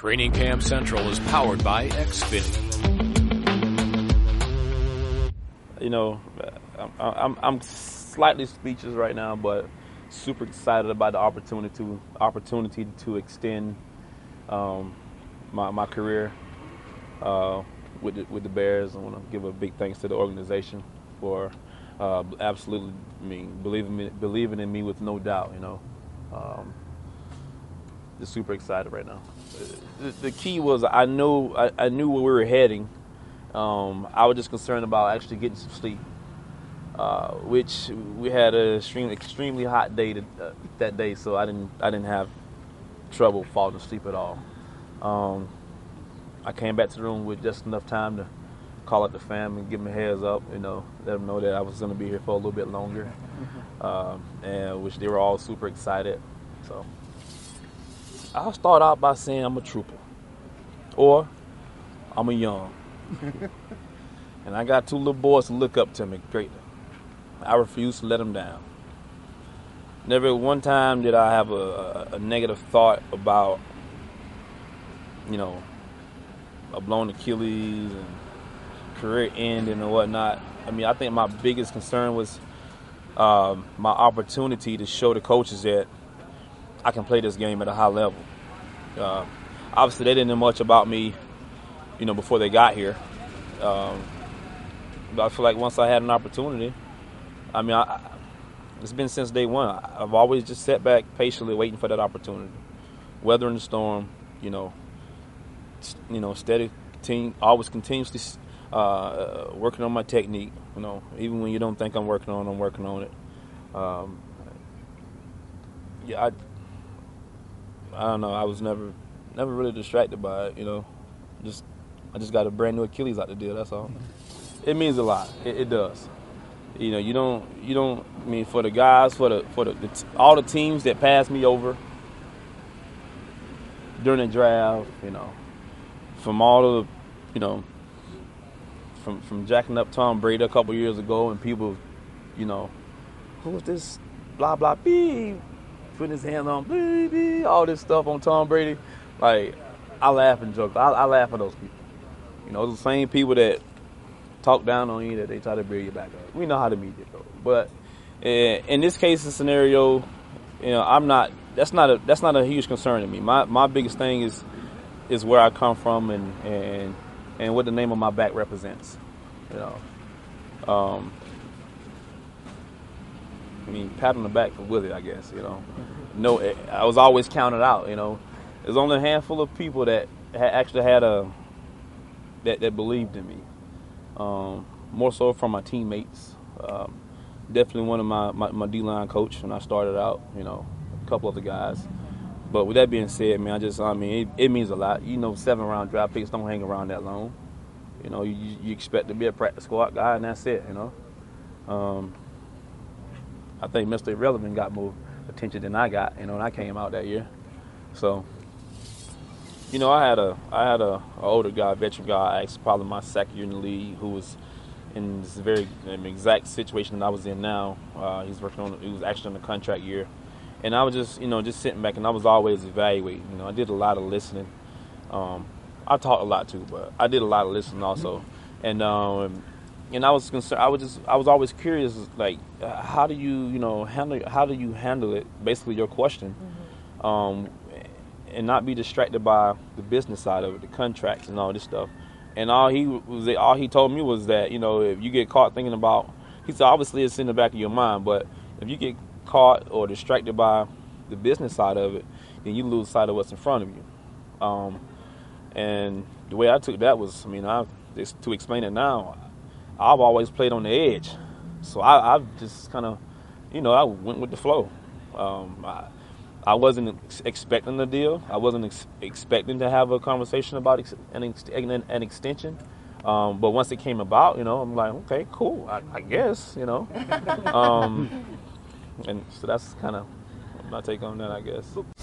Training Camp Central is powered by Xfinity. You know, I'm slightly speechless right now, but super excited about the opportunity to extend my career with the Bears. I want to give a big thanks to the organization for absolutely believing in me with no doubt. You know, just super excited right now. The key was I knew where we were heading. I was just concerned about actually getting some sleep, which we had an extremely hot day that day, so I didn't have trouble falling asleep at all. I came back to the room with just enough time to call up the family, give them a heads up, you know, let them know that I was going to be here for a little bit longer, and which they were all super excited. So I'll start out by saying I'm a trooper, or I'm a young. And I got two little boys to look up to me greatly. I refuse to let them down. Never one time did I have a negative thought about, you know, a blown Achilles and career ending and whatnot. I mean, I think my biggest concern was my opportunity to show the coaches that I can play this game at a high level. Obviously, they didn't know much about me, you know, before they got here. But I feel like once I had an opportunity, I mean, it's been since day one. I've always just sat back patiently waiting for that opportunity, weathering the storm, you know, steady, always continuously working on my technique, you know, even when you don't think I'm working on it. Yeah, I don't know. I was never really distracted by it, you know. I just got a brand new Achilles out the deal. That's all. It means a lot. It does. You know, you don't. I mean, for the guys, for all the teams that passed me over during the draft, you know, from all the, you know, from jacking up Tom Brady a couple years ago, and people, you know, who was this? Blah blah beep, putting his hand on beep beep, all this stuff on Tom Brady. Like, I laugh and joke. I laugh at those people. You know, the same people that talk down on you, that they try to bring you back up. We know how the media goes. But in this case, the scenario, you know, that's not a huge concern to me. My biggest thing is where I come from and what the name of my back represents. You know, I mean, pat on the back for Willie, I guess. You know, no, I was always counted out. You know, there's only a handful of people that actually had that believed in me. More so from my teammates. Definitely one of my D-line coach when I started out, you know, a couple other guys. But with that being said, man, it means a lot. You know, 7-round draft picks don't hang around that long. You know, you expect to be a practice squad guy, and that's it, you know. I think Mr. Irrelevant got more attention than I got, you know, when I came out that year. So, you know, I had a older guy, veteran guy, actually probably my second year in the league, who was in this very exact situation that I was in now. He was actually on the contract year, and I was just sitting back, and I was always evaluating. You know, I did a lot of listening. I talked a lot too, but I did a lot of listening also, and I was concerned. I was always curious, like, how do you handle it? Basically, your question. And not be distracted by the business side of it, the contracts and all this stuff. And all he told me was that, you know, if you get caught thinking about, he said obviously it's in the back of your mind, but if you get caught or distracted by the business side of it, then you lose sight of what's in front of you. And the way I took that was, I mean, to explain it now, I've always played on the edge, so I've just kind of, you know, I went with the flow. I wasn't expecting the deal. I wasn't expecting to have a conversation about an extension. But once it came about, you know, I'm like, okay, cool, I guess, you know. And so that's kind of my take on that, I guess.